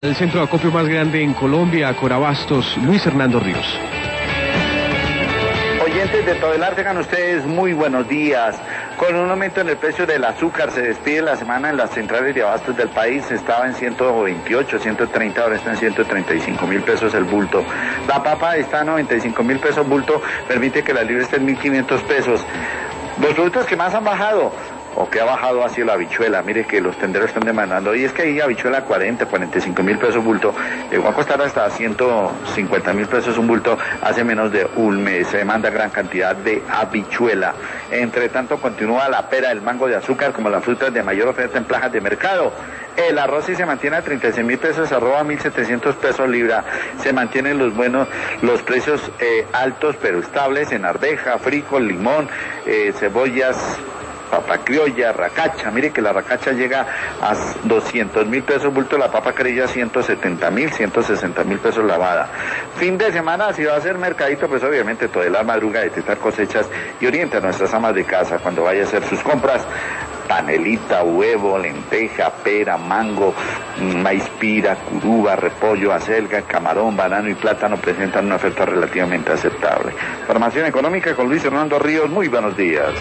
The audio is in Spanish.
El centro de acopio más grande en Colombia, Corabastos, Luis Hernando Ríos. Oyentes de todo el arte, tengan ustedes muy buenos días. Con un aumento en el precio del azúcar, se despide la semana en las centrales de abastos del país. Estaba en 128, 130, ahora está en 135.000 pesos el bulto. La papa está a 95.000 pesos bulto, permite que la libra esté en 1.500 pesos. Los productos que más han bajado, o que ha bajado, ha sido la habichuela. Mire que los tenderos están demandando, y es que hay habichuela 45.000 pesos bulto, llegó a costar hasta 150.000 pesos un bulto hace menos de un mes. Se demanda gran cantidad de habichuela. Entre tanto, continúa la pera, el mango de azúcar como las frutas de mayor oferta en plazas de mercado. El arroz sí se mantiene a 36.000 pesos, arroba 1.700 pesos libra. Se mantienen los precios altos pero estables en arveja, frijol, limón, cebollas, papa criolla, racacha. Mire que la racacha llega a 200.000 pesos bulto, la papa criolla 170.000, 160.000 pesos lavada. Fin de semana, si va a hacer mercadito, pues obviamente toda la madruga de detectar cosechas y orienta a nuestras amas de casa cuando vaya a hacer sus compras. Panelita, huevo, lenteja, pera, mango, maíz pira, curuba, repollo, acelga, camarón, banano y plátano presentan una oferta relativamente aceptable. Información económica con Luis Hernando Ríos. Muy buenos días.